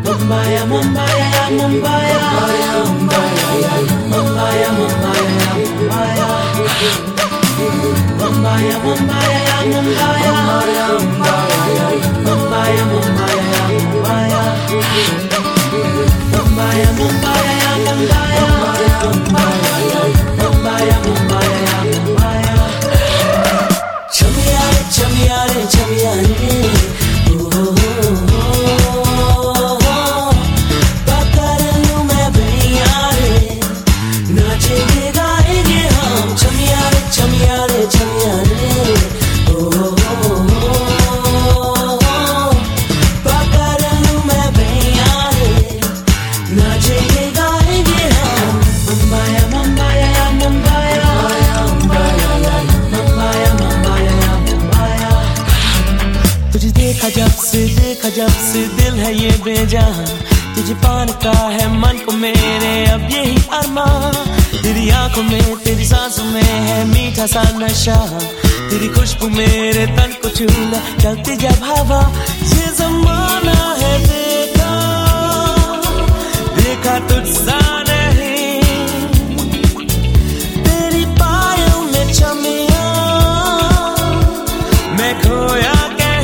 Mumbaya, Mumbaya, ya Mumbaya, Mumbaya, Mumbaya, Mumbaya, ya Mumbaya, Mumbaya, Mumbaya, ya Mumbaya, Mumbaya, Mumbaya, ya Mumbaya, Mumbaya, Mumbaya, ya Mumbaya, Mumbaya, Mumbaya, ya Mumbaya. Chamiya, chamiya re, chamiya re. जब से दिल है ये बेजहां, तुझे पाने का है मन को मेरे अब यही अरमान। तेरी आंखों में तेरी सांसों में है मीठा सा नशा, तेरी खुशबू मेरे तन को छू ले चलती जब हवा। ये ज़माना है देखा देखा तुझसा नहीं, तेरी पायों में चमिया मैं खोया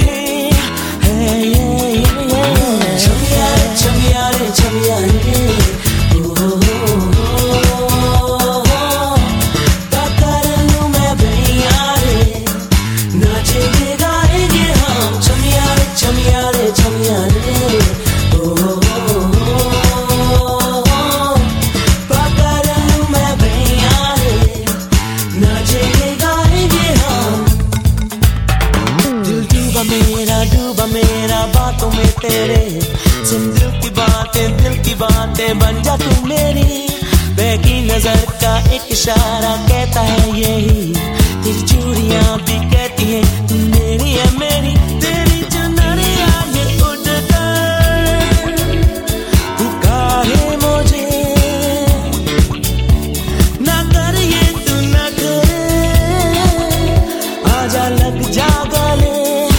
मेरा बातों में तेरे, सुन दिल की बातें बन जा तू मेरी। बहकी नजर का एक इशारा कहता है यही, तेरी चूड़ियां भी कहती है तू मेरी है मेरी। तेरी चुनरिया ये उड़ कर पुकारे मुझे, ना कर ये तू न करे, आजा लग जा गले।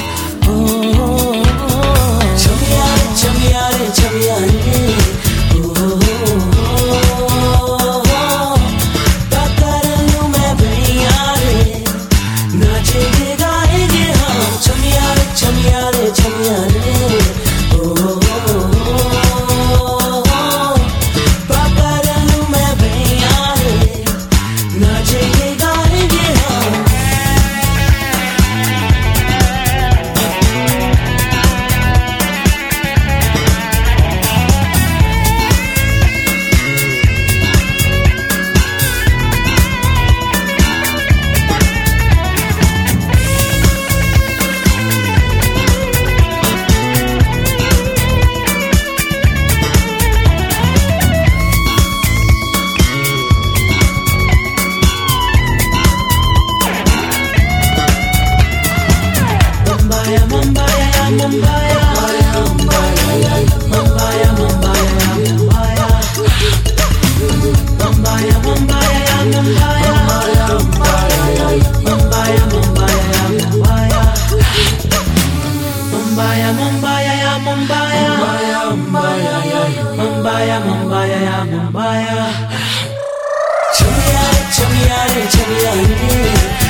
Mumbaya, Mumbaya, ya Mumbaya. Chamiya, chamiya re, chamiya re.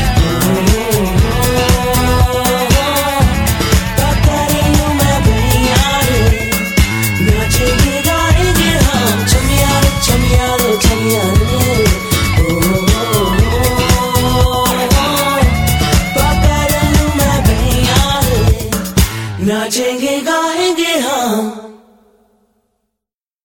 Pakarenu main bhaiya re, nachenge gaenge hum. Chamiya re, chamiya re, chamiya re. Pakarenu main bhaiya re, nachenge gaenge hum.